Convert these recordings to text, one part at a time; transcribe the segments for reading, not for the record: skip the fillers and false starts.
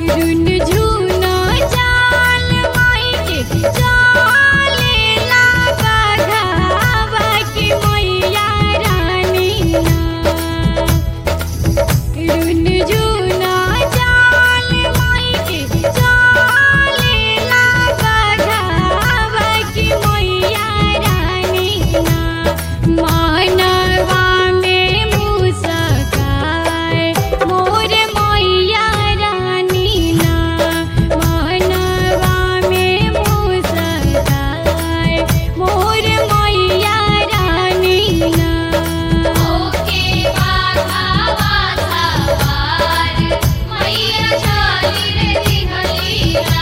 रुनझुना जाल माई के चलेला बघावा की मैया रानी ना। रुनझुना जाल माई के चलेला बघावा की मैया रानी ना। मानवा में मुस्काए मोर मैया रानी ना। मानवा में मुस्काए मोर मैया रानी ना। ओके बाघावा सवार मैया चली रे दिहलिया।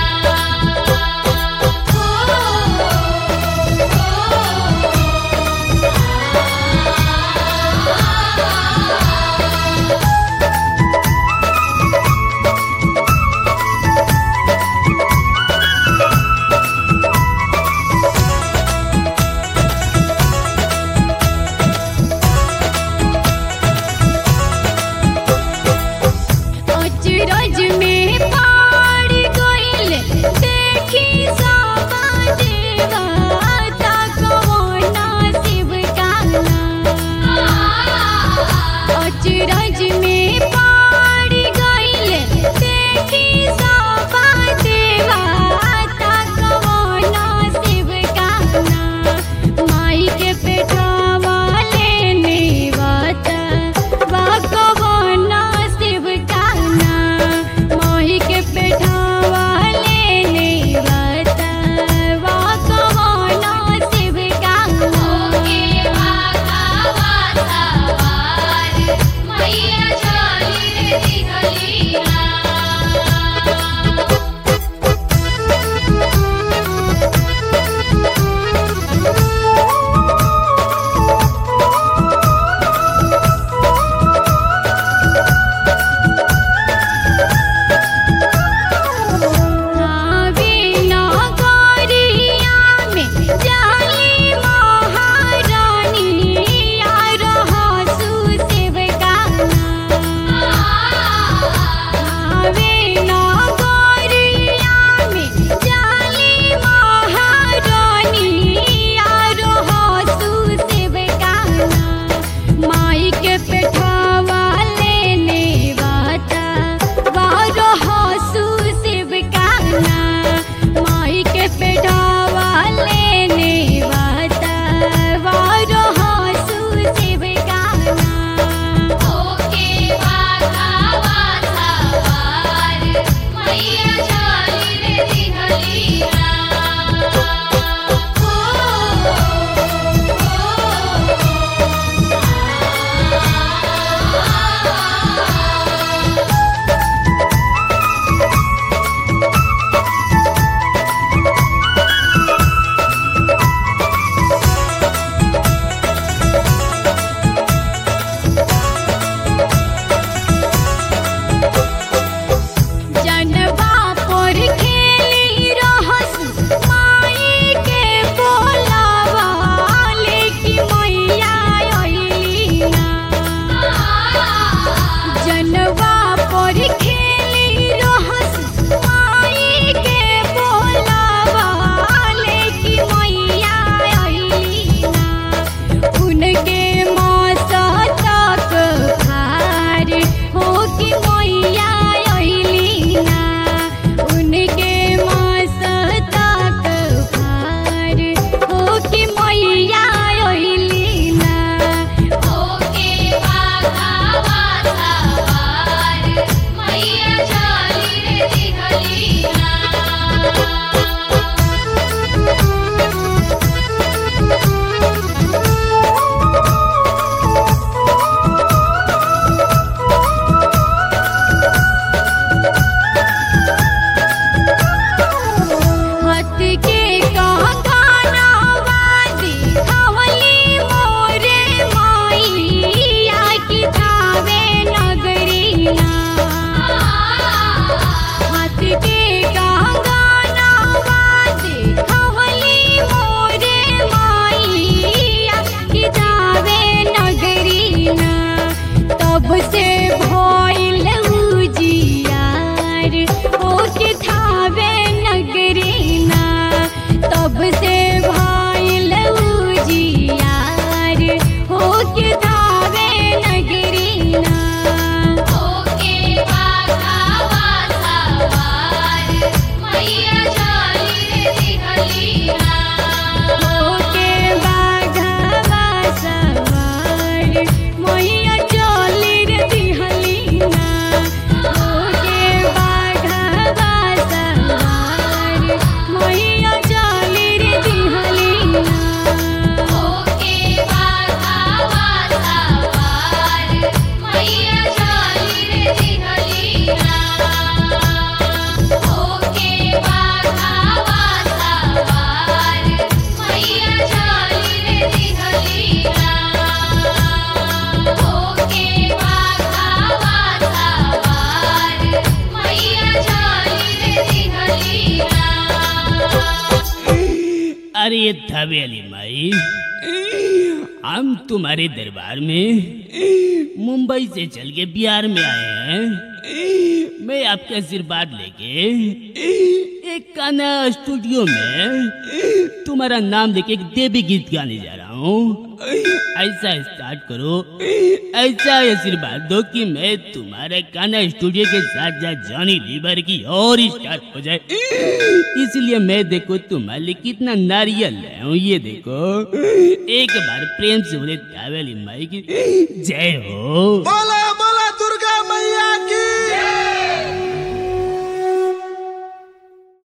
अचरज में पार गइल देखी सामा देवता कवना शिव गाना। अचरज में पार गइल देखी सामा देवता कवना शिव गाना। माई के पेटवा लेने वाता बा कवना शिव गाना। माई के पेटवा लेने वाता बा कवना शिव गाना। ओके बाघावा सवार मैया चली रे दिहलिया। माई के पेटवा लेने वाता बारो हसू शिव गाना। माई के पेटवा लेने वाता बारो हसू शिव गाना। ओके बाघावा सवार मैया चली रे दिहलिया। जनवा पर खेली रहस माई के बोलावा लेकी मैया अइली ना। जनवा पर खेली रहस माई के बोलावा लेकी मैया अइली ना। उनके मस्तक भार हो की मैया अइली ना। अरे धवेली माई, हम तुम्हारे दरबार में मुंबई से चल के बिहार में आए हैं। मैं आपके आशीर्वाद लेके एक गाना स्टूडियो में तुम्हारा नाम लेके एक देवी गीत गाने जा रहा हूँ। ऐसा स्टार्ट करो, ऐसा आशीर्वाद दो कि मैं तुम्हारे गाना स्टूडियो के साथ साथ जॉनी लीवर की और स्टार्ट हो जाए। इसलिए मैं देखो तुम्हारे लिए कितना नारियल लाया हूँ, ये देखो। एक बार प्रेम से बोले धवेली माई की जय हो।